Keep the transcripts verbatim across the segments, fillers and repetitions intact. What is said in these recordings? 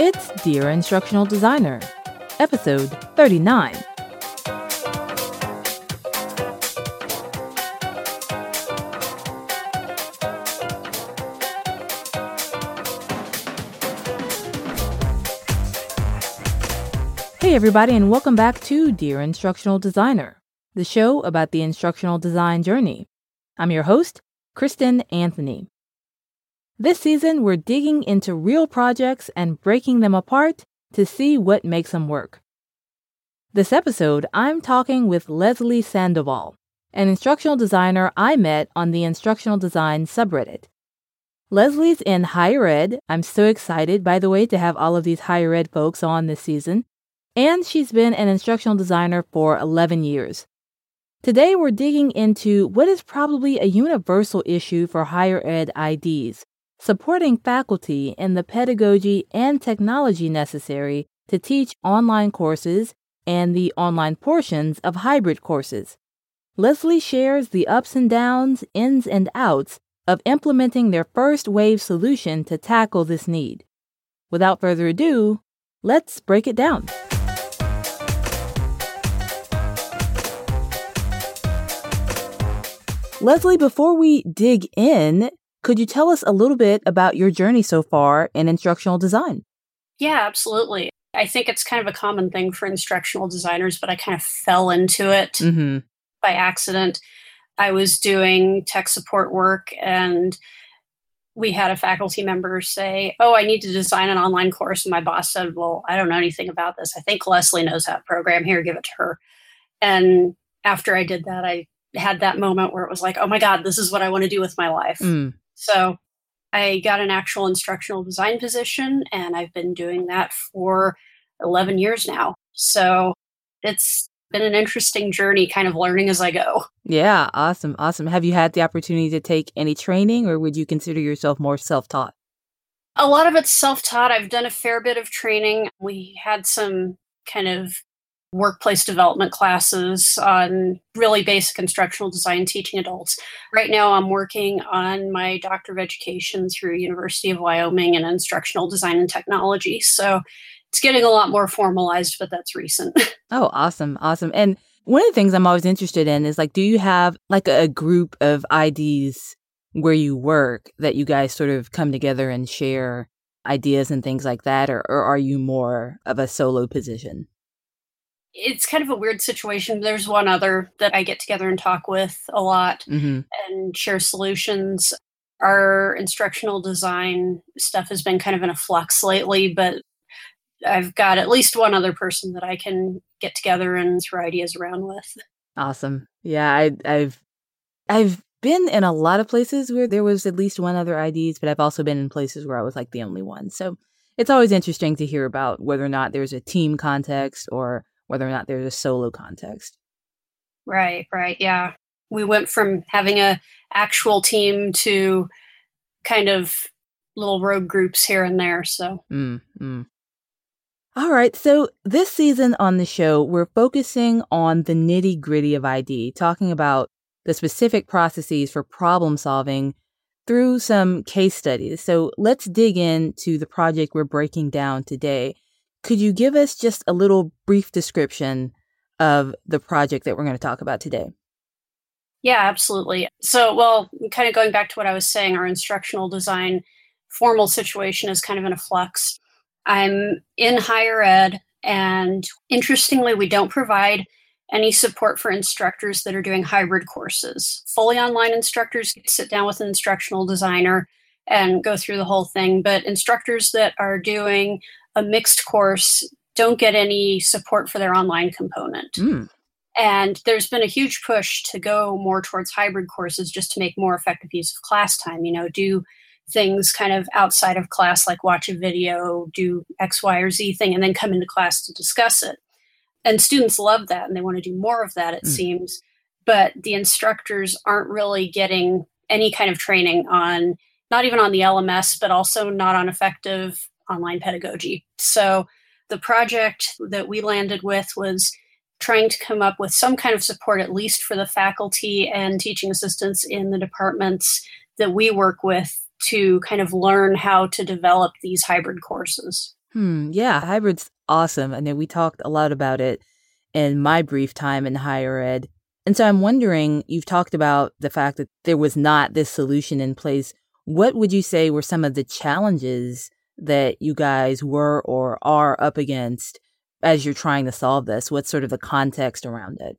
It's Dear Instructional Designer, episode thirty-nine. Hey everybody, and welcome back to Dear Instructional Designer, the show about the instructional design journey. I'm your host, Kristen Anthony. This season, we're digging into real projects and breaking them apart to see what makes them work. This episode, I'm talking with Leslie Sandoval, an instructional designer I met on the instructional design subreddit. Leslie's in higher ed. I'm so excited, by the way, to have all of these higher ed folks on this season. And she's been an instructional designer for eleven years. Today, we're digging into what is probably a universal issue for higher ed I Ds, supporting faculty in the pedagogy and technology necessary to teach online courses and the online portions of hybrid courses. Leslie shares the ups and downs, ins and outs of implementing their first wave solution to tackle this need. Without further ado, let's break it down. Leslie, before we dig in, could you tell us a little bit about your journey so far in instructional design? Yeah, absolutely. I think it's kind of a common thing for instructional designers, but I kind of fell into it mm-hmm. by accident. I was doing tech support work and we had a faculty member say, oh, I need to design an online course. And my boss said, well, I don't know anything about this. I think Leslie knows that program. Here, give it to her. And after I did that, I had that moment where it was like, oh my God, this is what I want to do with my life. Mm. So I got an actual instructional design position and I've been doing that for eleven years now. So it's been an interesting journey, kind of learning as I go. Yeah, awesome. Awesome. Have you had the opportunity to take any training, or would you consider yourself more self-taught? A lot of it's self-taught. I've done a fair bit of training. We had some kind of workplace development classes on really basic instructional design teaching adults. Right now, I'm working on my Doctor of Education through University of Wyoming in instructional design and technology. So it's getting a lot more formalized, but that's recent. Oh, awesome. Awesome. And one of the things I'm always interested in is like, do you have like a group of I Ds where you work that you guys sort of come together and share ideas and things like that? Or, or are you more of a solo position? It's kind of a weird situation. There's one other that I get together and talk with a lot mm-hmm. and share solutions. Our instructional design stuff has been kind of in a flux lately, but I've got at least one other person that I can get together and throw ideas around with. Awesome. Yeah, I, I've I've been in a lot of places where there was at least one other I Ds, but I've also been in places where I was like the only one. So it's always interesting to hear about whether or not there's a team context or whether or not there's a solo context. Right, right. Yeah. We went from having a actual team to kind of little rogue groups here and there. So. Mm-hmm. All right. So this season on the show, we're focusing on the nitty gritty of I D, talking about the specific processes for problem solving through some case studies. So let's dig into the project we're breaking down today. Could you give us just a little brief description of the project that we're going to talk about today? Yeah, absolutely. So, well, kind of going back to what I was saying, our instructional design formal situation is kind of in a flux. I'm in higher ed, and interestingly, we don't provide any support for instructors that are doing hybrid courses. Fully online instructors sit down with an instructional designer and go through the whole thing, but instructors that are doing a mixed course don't get any support for their online component. Mm. And there's been a huge push to go more towards hybrid courses just to make more effective use of class time, you know, do things kind of outside of class, like watch a video, do X, Y, or Z thing, and then come into class to discuss it. And students love that, and they want to do more of that, it mm. seems. But the instructors aren't really getting any kind of training on, not even on the L M S, but also not on effective online pedagogy. So the project that we landed with was trying to come up with some kind of support, at least for the faculty and teaching assistants in the departments that we work with, to kind of learn how to develop these hybrid courses. Hmm. Yeah, hybrid's awesome. I know we talked a lot about it in my brief time in higher ed. And so I'm wondering, you've talked about the fact that there was not this solution in place. What would you say were some of the challenges that you guys were or are up against as you're trying to solve this? What's sort of the context around it?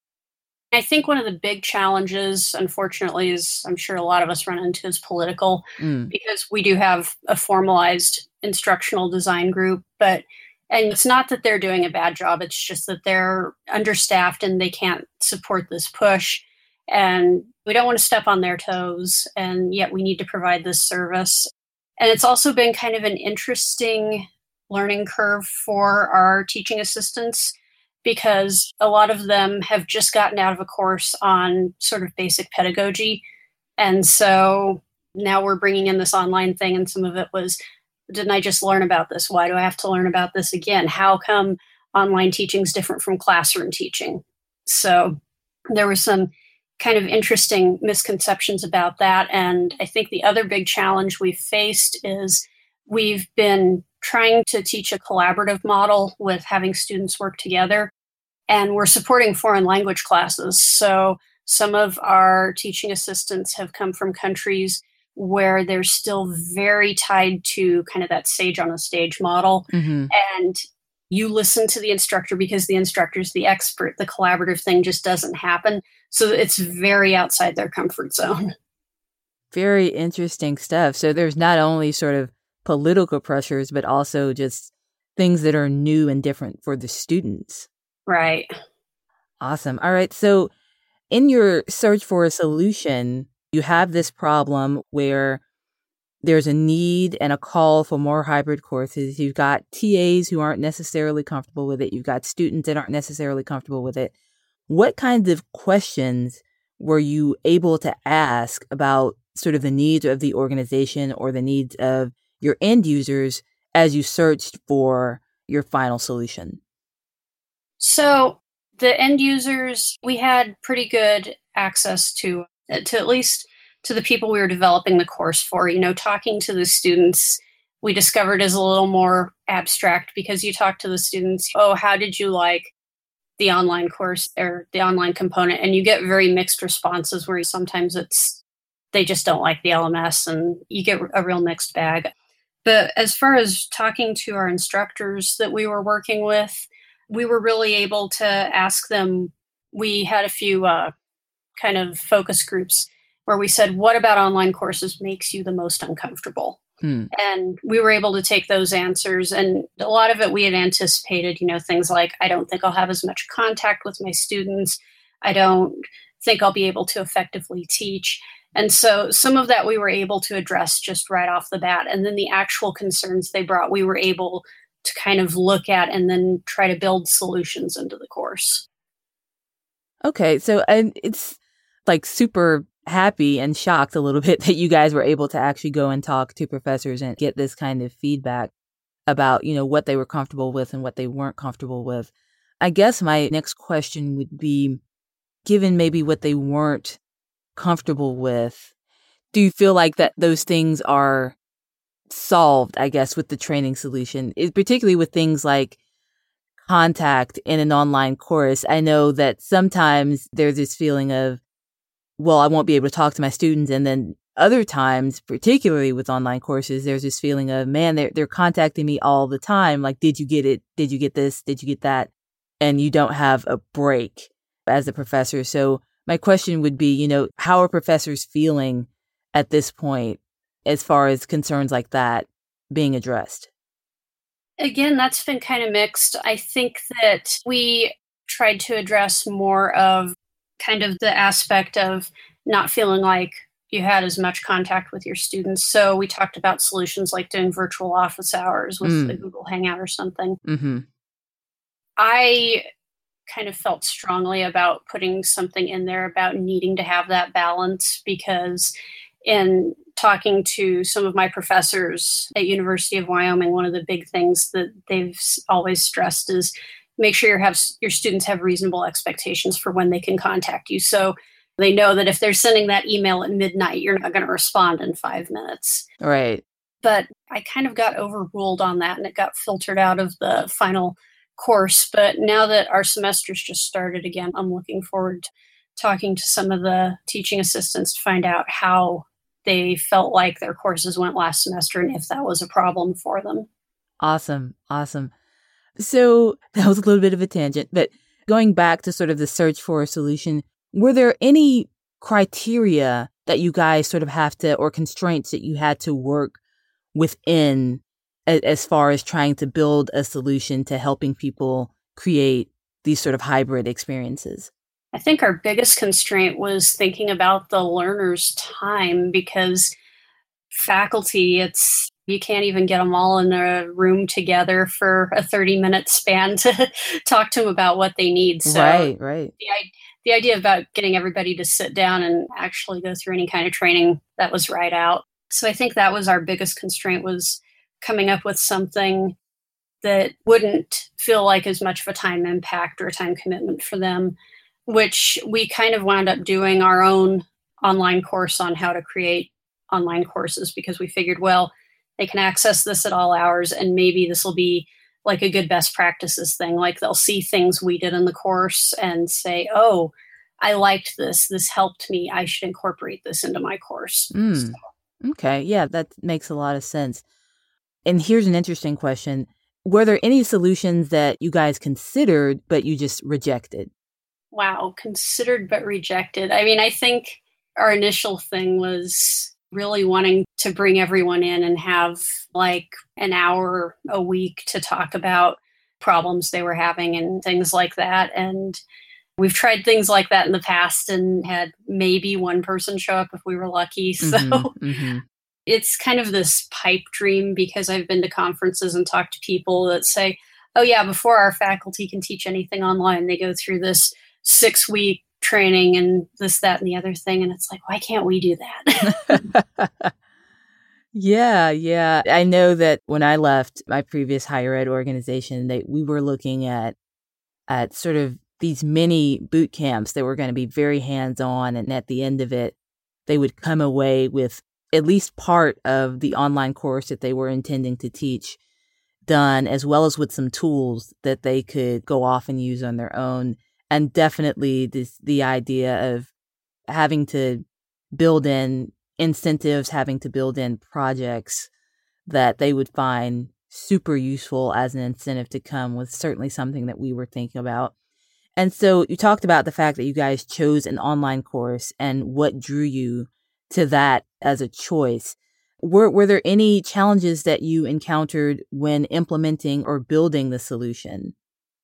I think one of the big challenges, unfortunately, is I'm sure a lot of us run into is political, Mm. because we do have a formalized instructional design group, but and it's not that they're doing a bad job, it's just that they're understaffed and they can't support this push. And we don't want to step on their toes, and yet we need to provide this service. And it's also been kind of an interesting learning curve for our teaching assistants, because a lot of them have just gotten out of a course on sort of basic pedagogy. And so now we're bringing in this online thing, and some of it was, didn't I just learn about this? Why do I have to learn about this again? How come online teaching is different from classroom teaching? So there were some kind of interesting misconceptions about that. And I think the other big challenge we've faced is we've been trying to teach a collaborative model with having students work together. And we're supporting foreign language classes. So some of our teaching assistants have come from countries where they're still very tied to kind of that sage on a stage model. Mm-hmm. And you listen to the instructor because the instructor's the expert. The collaborative thing just doesn't happen. So it's very outside their comfort zone. Very interesting stuff. So there's not only sort of political pressures, but also just things that are new and different for the students. Right. Awesome. All right. So in your search for a solution, you have this problem where there's a need and a call for more hybrid courses. You've got T As who aren't necessarily comfortable with it. You've got students that aren't necessarily comfortable with it. What kinds of questions were you able to ask about sort of the needs of the organization or the needs of your end users as you searched for your final solution? So the end users, we had pretty good access to, to at least to the people we were developing the course for. You know, talking to the students, we discovered is a little more abstract, because you talk to the students, oh, how did you like the online course or the online component? And you get very mixed responses where sometimes it's, they just don't like the L M S, and you get a real mixed bag. But as far as talking to our instructors that we were working with, we were really able to ask them. We had a few uh, kind of focus groups where we said, what about online courses makes you the most uncomfortable? Hmm. And we were able to take those answers. And a lot of it we had anticipated, you know, things like, I don't think I'll have as much contact with my students. I don't think I'll be able to effectively teach. And so some of that we were able to address just right off the bat. And then the actual concerns they brought, we were able to kind of look at and then try to build solutions into the course. Okay. So and it's like super happy and shocked a little bit that you guys were able to actually go and talk to professors and get this kind of feedback about, you know, what they were comfortable with and what they weren't comfortable with. I guess my next question would be, given maybe what they weren't comfortable with, do you feel like that those things are solved, I guess, with the training solution, it, particularly with things like contact in an online course? I know that sometimes there's this feeling of, well, I won't be able to talk to my students. And then other times, particularly with online courses, there's this feeling of, man, they're, they're contacting me all the time. Like, did you get it? Did you get this? Did you get that? And you don't have a break as a professor. So my question would be, you know, how are professors feeling at this point as far as concerns like that being addressed? Again, that's been kind of mixed. I think that we tried to address more of kind of the aspect of not feeling like you had as much contact with your students. So we talked about solutions like doing virtual office hours with Mm. a Google Hangout or something. Mm-hmm. I kind of felt strongly about putting something in there about needing to have that balance, because in talking to some of my professors at University of Wyoming, one of the big things that they've always stressed is make sure you have your students have reasonable expectations for when they can contact you. So they know that if they're sending that email at midnight, you're not going to respond in five minutes. Right. but I kind of got overruled on that and it got filtered out of the final course. But now that our semester's just started again, I'm looking forward to talking to some of the teaching assistants to find out how they felt like their courses went last semester and if that was a problem for them. Awesome. Awesome. So that was a little bit of a tangent, but going back to sort of the search for a solution, were there any criteria that you guys sort of have to, or constraints that you had to work within as far as trying to build a solution to helping people create these sort of hybrid experiences? I think our biggest constraint was thinking about the learner's time, because faculty, it's you can't even get them all in a room together for a thirty minute span to talk to them about what they need. So right, right. The, the idea about getting everybody to sit down and actually go through any kind of training, that was right out. So I think that was our biggest constraint, was coming up with something that wouldn't feel like as much of a time impact or a time commitment for them, which we kind of wound up doing our own online course on how to create online courses, because we figured, well, they can access this at all hours, and maybe this will be like a good best practices thing. Like they'll see things we did in the course and say, oh, I liked this. This helped me. I should incorporate this into my course. Mm. So. Okay. Yeah, that makes a lot of sense. And here's an interesting question. Were there any solutions that you guys considered, but you just rejected? Wow. Considered, but rejected. I mean, I think our initial thing was really wanting to bring everyone in and have like an hour a week to talk about problems they were having and things like that. And we've tried things like that in the past and had maybe one person show up if we were lucky. So mm-hmm, mm-hmm. It's kind of this pipe dream, because I've been to conferences and talked to people that say, oh yeah, before our faculty can teach anything online, they go through this six week training and this, that, and the other thing. And it's like, why can't we do that? yeah, yeah. I know that when I left my previous higher ed organization, they, we were looking at at sort of these mini boot camps that were going to be very hands-on. And at the end of it, they would come away with at least part of the online course that they were intending to teach done, as well as with some tools that they could go off and use on their own. And definitely this, the idea of having to build in incentives, having to build in projects that they would find super useful as an incentive to come was certainly something that we were thinking about. And so you talked about the fact that you guys chose an online course and what drew you to that as a choice. Were were there any challenges that you encountered when implementing or building the solution?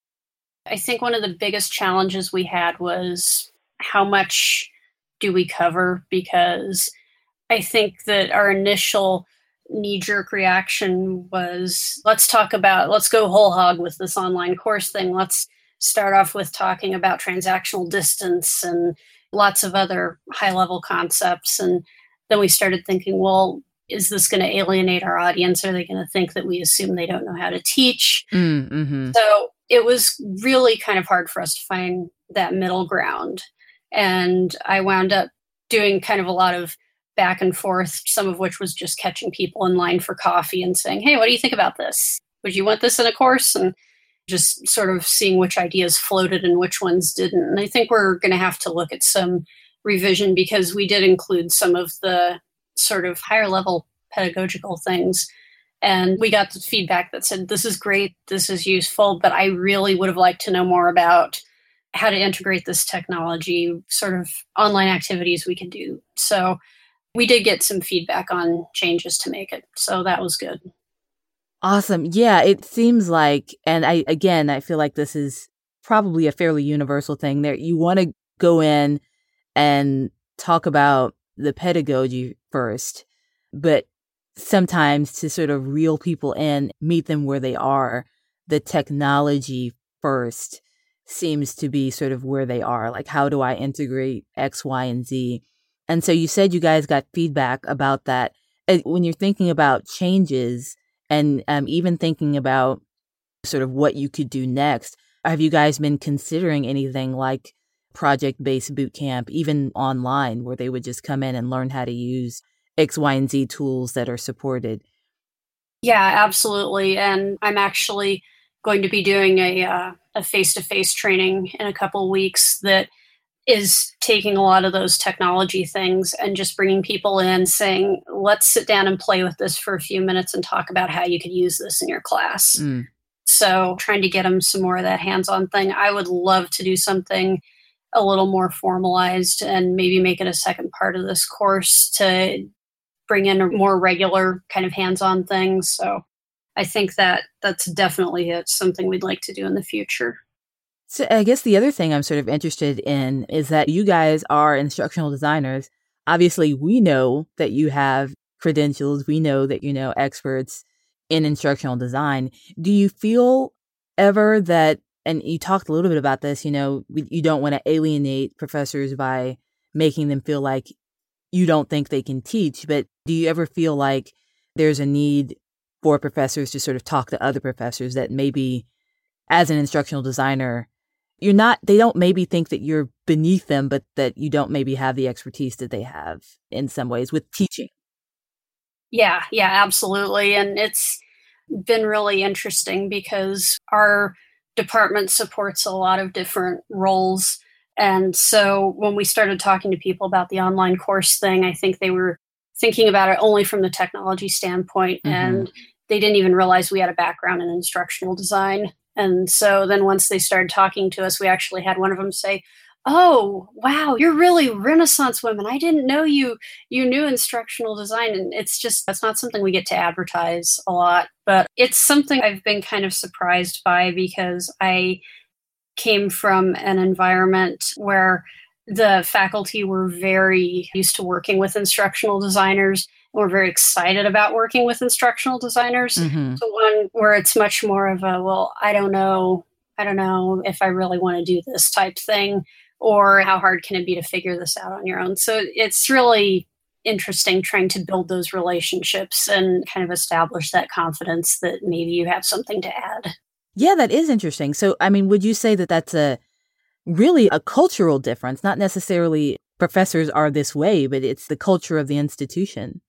I think one of the biggest challenges we had was how much do we cover? Because I think that our initial knee-jerk reaction was, let's talk about, let's go whole hog with this online course thing. Let's start off with talking about transactional distance and lots of other high-level concepts. And then we started thinking, well, is this going to alienate our audience? Are they going to think that we assume they don't know how to teach? Mm-hmm. So it was really kind of hard for us to find that middle ground. And I wound up doing kind of a lot of back and forth, some of which was just catching people in line for coffee and saying, hey, what do you think about this? Would you want this in a course? And just sort of seeing which ideas floated and which ones didn't. And I think we're going to have to look at some revision, because we did include some of the sort of higher level pedagogical things. And we got the feedback that said, this is great, this is useful, but I really would have liked to know more about how to integrate this technology, sort of online activities we can do. So we did get some feedback on changes to make it. So that was good. Awesome. Yeah, it seems like, and I, again, I feel like this is probably a fairly universal thing there. You want to go in and talk about the pedagogy first, but sometimes to sort of reel people in, meet them where they are, the technology first seems to be sort of where they are. Like, how do I integrate X, Y, and Z? And so you said you guys got feedback about that. When you're thinking about changes and um, even thinking about sort of what you could do next, have you guys been considering anything like project-based boot camp, even online, where they would just come in and learn how to use X, Y, and Z tools that are supported? Yeah, absolutely. And I'm actually going to be doing a uh, a face-to-face training in a couple weeks that is taking a lot of those technology things and just bringing people in saying, let's sit down and play with this for a few minutes and talk about how you could use this in your class. Mm. So trying to get them some more of that hands-on thing. I would love to do something a little more formalized and maybe make it a second part of this course to bring in a more regular kind of hands-on things. So I think that that's definitely it, something we'd like to do in the future. So I guess the other thing I'm sort of interested in is that you guys are instructional designers. Obviously, we know that you have credentials. We know that you know experts in instructional design. Do you feel ever that, and you talked a little bit about this, you know, you don't want to alienate professors by making them feel like you don't think they can teach, but do you ever feel like there's a need for professors to sort of talk to other professors that maybe as an instructional designer, you're not, they don't maybe think that you're beneath them, but that you don't maybe have the expertise that they have in some ways with teaching? Yeah, yeah, absolutely. And it's been really interesting because our department supports a lot of different roles. And so when we started talking to people about the online course thing, I think they were thinking about it only from the technology standpoint. Mm-hmm. And they didn't even realize we had a background in instructional design. And so then once they started talking to us, we actually had one of them say, oh, wow, you're really Renaissance women. I didn't know you you knew instructional design. And it's just, that's not something we get to advertise a lot. But it's something I've been kind of surprised by because I came from an environment where the faculty were very used to working with instructional designers. We're very excited about working with instructional designers. Mm-hmm. So one where it's much more of a, well, I don't know, I don't know if I really want to do this type thing, or how hard can it be to figure this out on your own? So it's really interesting trying to build those relationships and kind of establish that confidence that maybe you have something to add. Yeah, that is interesting. So, I mean, would you say that that's a really a cultural difference? Not necessarily professors are this way, but it's the culture of the institution.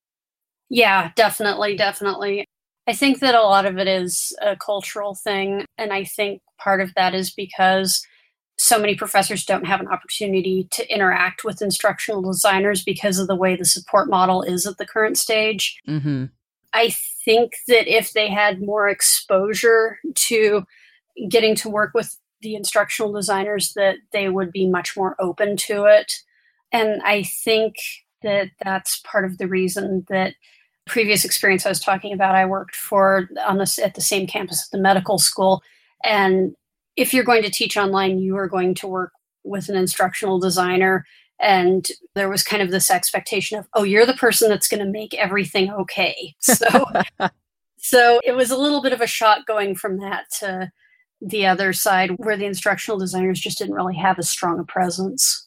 Yeah, definitely, definitely. I think that a lot of it is a cultural thing. And I think part of that is because so many professors don't have an opportunity to interact with instructional designers because of the way the support model is at the current stage. Mm-hmm. I think that if they had more exposure to getting to work with the instructional designers, that they would be much more open to it. And I think that that's part of the reason that previous experience I was talking about, I worked for on this at the same campus at the medical school. And if you're going to teach online, you are going to work with an instructional designer. And there was kind of this expectation of, oh, you're the person that's going to make everything okay. So, so it was a little bit of a shock going from that to the other side where the instructional designers just didn't really have as strong a presence.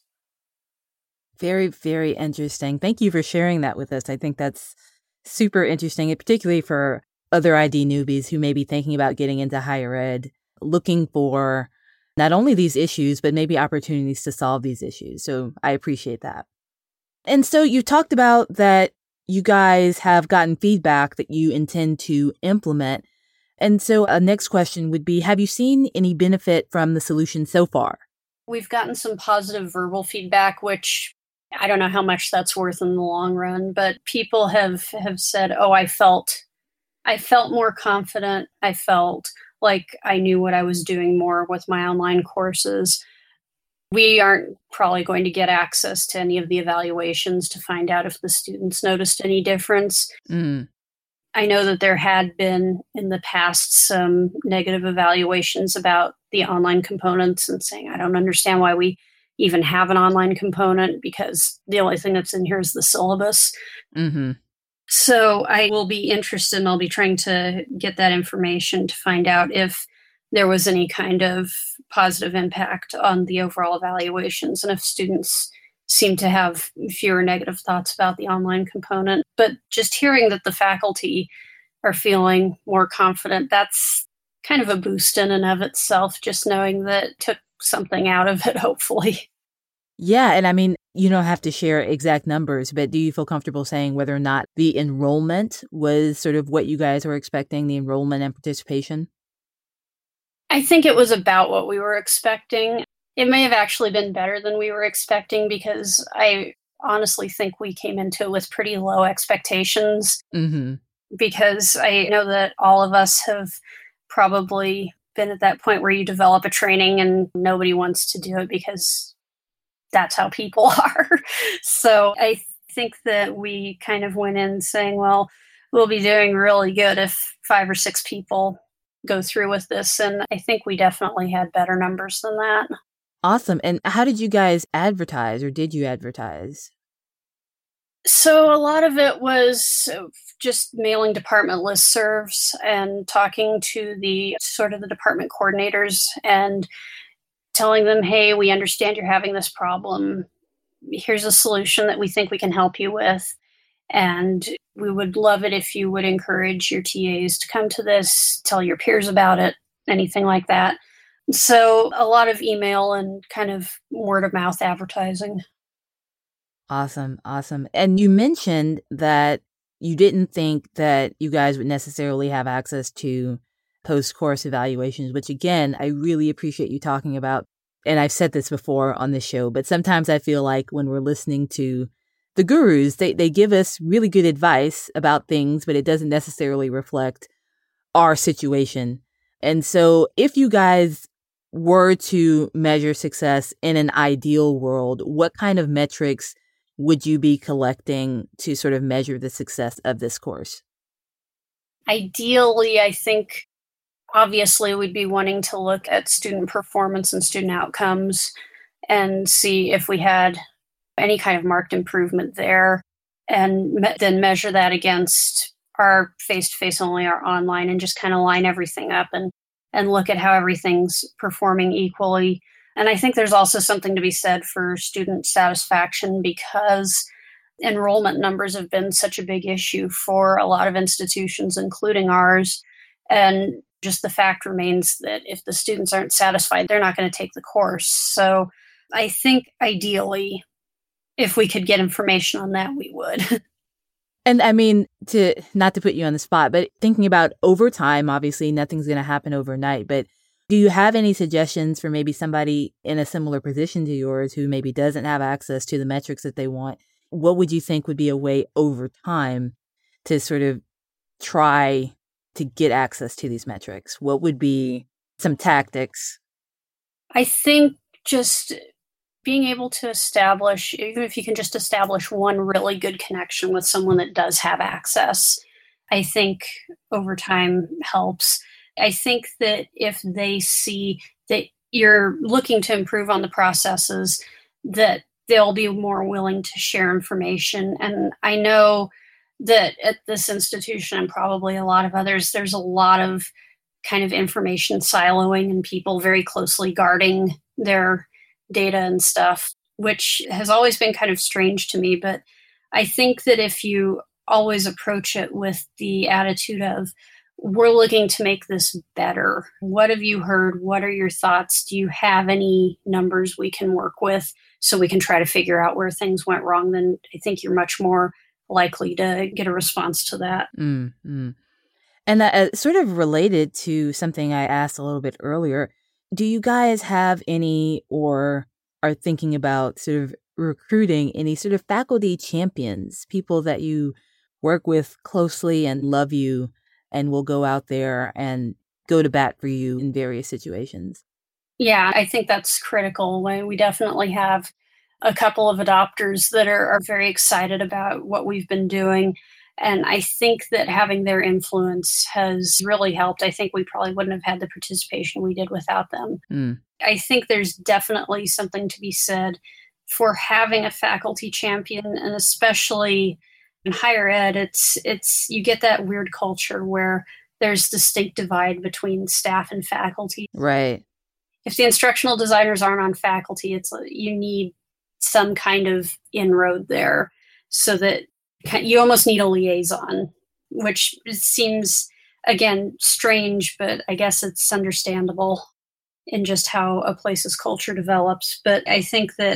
Very, very interesting. Thank you for sharing that with us. I think that's super interesting, particularly for other I D newbies who may be thinking about getting into higher ed, looking for not only these issues, but maybe opportunities to solve these issues. So I appreciate that. And so you talked about that you guys have gotten feedback that you intend to implement. And so a next question would be, have you seen any benefit from the solution so far? We've gotten some positive verbal feedback, which I don't know how much that's worth in the long run, but people have, have said, oh, I felt, I felt more confident. I felt like I knew what I was doing more with my online courses. We aren't probably going to get access to any of the evaluations to find out if the students noticed any difference. Mm. I know that there had been in the past some negative evaluations about the online components and saying, I don't understand why we even have an online component because the only thing that's in here is the syllabus. Mm-hmm. So I will be interested and I'll be trying to get that information to find out if there was any kind of positive impact on the overall evaluations and if students seem to have fewer negative thoughts about the online component. But just hearing that the faculty are feeling more confident, that's kind of a boost in and of itself, just knowing that it took something out of it, hopefully. Yeah. And I mean, you don't have to share exact numbers, but do you feel comfortable saying whether or not the enrollment was sort of what you guys were expecting, the enrollment and participation? I think it was about what we were expecting. It may have actually been better than we were expecting because I honestly think we came into it with pretty low expectations Mm-hmm. because I know that all of us have probably been at that point where you develop a training and nobody wants to do it because that's how people are. So I think that we kind of went in saying, well, we'll be doing really good if five or six people go through with this. And I think we definitely had better numbers than that. Awesome. And how did you guys advertise, or did you advertise? So a lot of it was just mailing department listservs and talking to the sort of the department coordinators and telling them, hey, we understand you're having this problem. Here's a solution that we think we can help you with. And we would love it if you would encourage your T As to come to this, tell your peers about it, anything like that. So a lot of email and kind of word of mouth advertising. Awesome. Awesome. And you mentioned that you didn't think that you guys would necessarily have access to post-course evaluations, which again, I really appreciate you talking about. And I've said this before on this show, but sometimes I feel like when we're listening to the gurus, they, they give us really good advice about things, but it doesn't necessarily reflect our situation. And so if you guys were to measure success in an ideal world, what kind of metrics would you be collecting to sort of measure the success of this course? Ideally, I think obviously we'd be wanting to look at student performance and student outcomes and see if we had any kind of marked improvement there, and me- then measure that against our face-to-face only, our online, and just kind of line everything up and and look at how everything's performing equally. And I think there's also something to be said for student satisfaction because enrollment numbers have been such a big issue for a lot of institutions, including ours. And just the fact remains that if the students aren't satisfied, they're not going to take the course. So I think ideally, if we could get information on that, we would. And I mean, to not to put you on the spot, but thinking about overtime, obviously nothing's going to happen overnight, but do you have any suggestions for maybe somebody in a similar position to yours who maybe doesn't have access to the metrics that they want? What would you think would be a way over time to sort of try to get access to these metrics? What would be some tactics? I think just being able to establish, even if you can just establish one really good connection with someone that does have access, I think over time helps. I think that if they see that you're looking to improve on the processes, that they'll be more willing to share information. And I know that at this institution and probably a lot of others, there's a lot of kind of information siloing and people very closely guarding their data and stuff, which has always been kind of strange to me. But I think that if you always approach it with the attitude of, we're looking to make this better. What have you heard? What are your thoughts? Do you have any numbers we can work with so we can try to figure out where things went wrong? Then I think you're much more likely to get a response to that. Mm-hmm. And that uh, sort of related to something I asked a little bit earlier. Do you guys have any, or are thinking about sort of recruiting any sort of faculty champions, people that you work with closely and love you and will go out there and go to bat for you in various situations? Yeah, I think that's critical. We definitely have a couple of adopters that are, are very excited about what we've been doing. And I think that having their influence has really helped. I think we probably wouldn't have had the participation we did without them. Mm. I think there's definitely something to be said for having a faculty champion, and especially in higher ed, it's it's you get that weird culture where there's distinct divide between staff and faculty. Right. If the instructional designers aren't on faculty, it's you need some kind of inroad there so that you almost need a liaison, which seems, again, strange, but I guess it's understandable in just how a place's culture develops. But I think that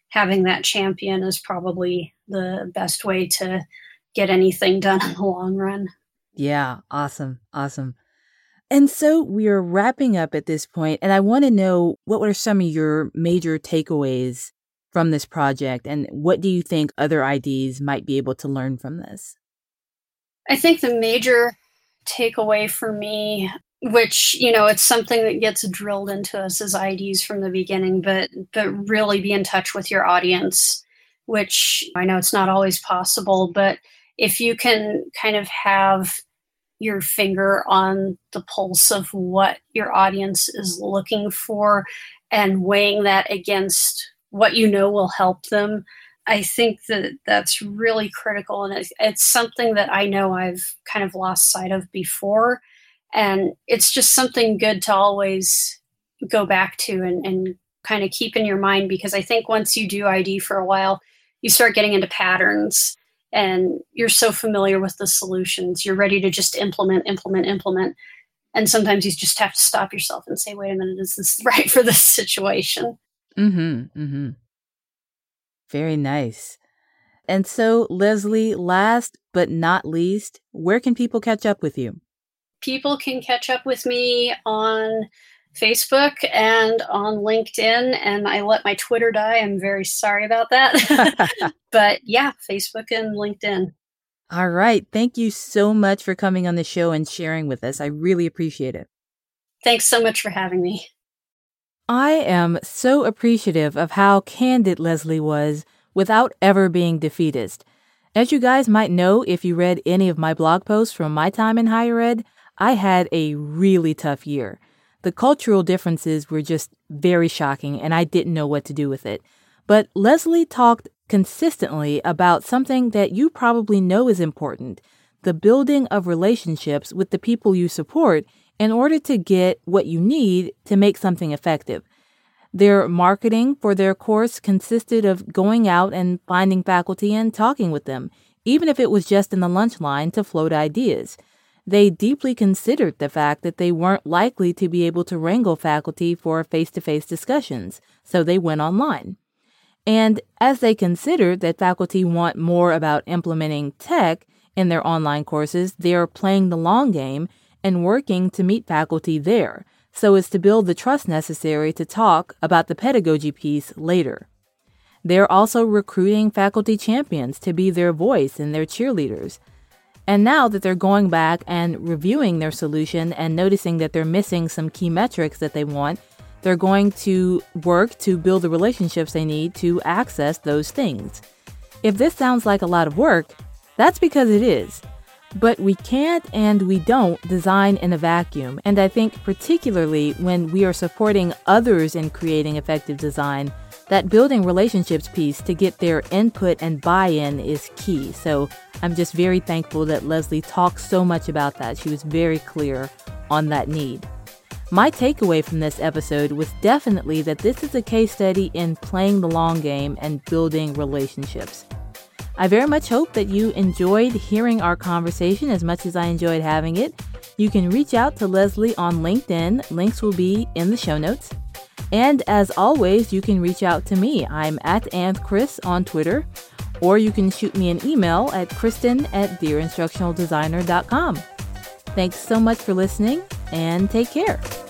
having that champion is probably the best way to get anything done in the long run. Yeah, awesome, awesome. And so we are wrapping up at this point, and I want to know, what were some of your major takeaways from this project, and what do you think other I Ds might be able to learn from this? I think the major takeaway for me, which, you know, it's something that gets drilled into us as I Ds from the beginning, but but really be in touch with your audience, which I know it's not always possible, but if you can kind of have your finger on the pulse of what your audience is looking for and weighing that against what you know will help them, I think that that's really critical. And it's, it's something that I know I've kind of lost sight of before. And it's just something good to always go back to and, and kind of keep in your mind, because I think once you do I D for a while, you start getting into patterns. And you're so familiar with the solutions, you're ready to just implement, implement, implement. And sometimes you just have to stop yourself and say, wait a minute, is this right for this situation? Mm-hmm, mm-hmm. Very nice. And so, Leslie, last but not least, where can people catch up with you? People can catch up with me on Facebook and on LinkedIn, and I let my Twitter die. I'm very sorry about that. But yeah, Facebook and LinkedIn. All right. Thank you so much for coming on the show and sharing with us. I really appreciate it. Thanks so much for having me. I am so appreciative of how candid Leslie was without ever being defeatist. As you guys might know, if you read any of my blog posts from my time in higher ed, I had a really tough year. The cultural differences were just very shocking, and I didn't know what to do with it. But Leslie talked consistently about something that you probably know is important, the building of relationships with the people you support in order to get what you need to make something effective. Their marketing for their course consisted of going out and finding faculty and talking with them, even if it was just in the lunch line to float ideas. They deeply considered the fact that they weren't likely to be able to wrangle faculty for face-to-face discussions, so they went online. And as they considered that faculty want more about implementing tech in their online courses, they are playing the long game and working to meet faculty there, so as to build the trust necessary to talk about the pedagogy piece later. They're also recruiting faculty champions to be their voice and their cheerleaders. And now that they're going back and reviewing their solution and noticing that they're missing some key metrics that they want, they're going to work to build the relationships they need to access those things. If this sounds like a lot of work, that's because it is. But we can't and we don't design in a vacuum. And I think particularly when we are supporting others in creating effective design, that building relationships piece to get their input and buy-in is key. So I'm just very thankful that Leslie talked so much about that. She was very clear on that need. My takeaway from this episode was definitely that this is a case study in playing the long game and building relationships. I very much hope that you enjoyed hearing our conversation as much as I enjoyed having it. You can reach out to Leslie on LinkedIn. Links will be in the show notes. And as always, you can reach out to me. I'm at AnthChris on Twitter, or you can shoot me an email at Kristen at dear instructional designer dot com. Thanks so much for listening, and take care.